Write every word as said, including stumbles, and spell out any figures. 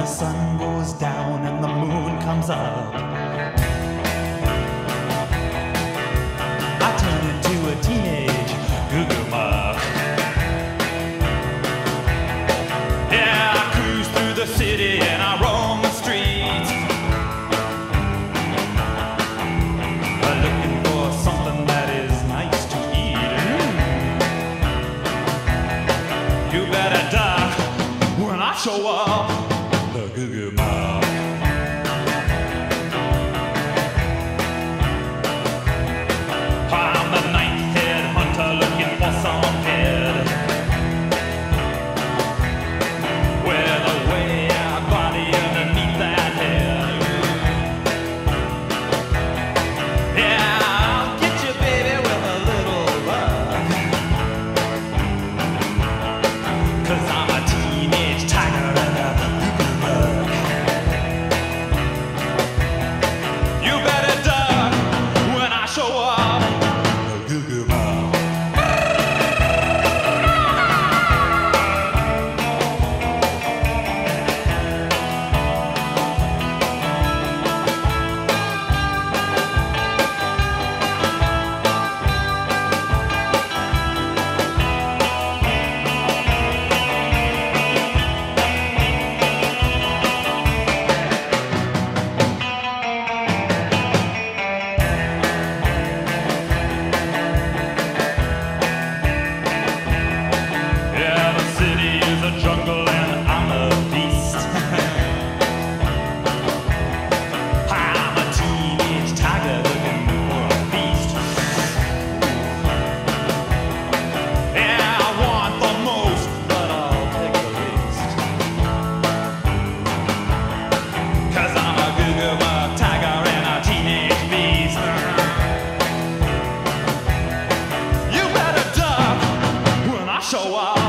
the sun goes down and the moon comes up, I turn into a teenage goo-goo muck. Yeah, I cruise through the city and I roam the streets, looking for something that is nice to eat. Mm. You better duck when I show up, the goo-goo muck. I'm the ninth-head hunter looking for some head with a way-out body underneath that head. Yeah, I'll get you, baby, with a little luck, 'cause I'm a teenage tiger and a goo-goo muck. You better duck when I show up, the goo-goo muck. Yeah, the city is a jungle and I'm a beast. I'm a teenage tiger looking for a feast. Yeah, I want the most, but I'll take the least, 'cause I'm a goo-goo muck tiger and a teenage beast. You better duck when I show up,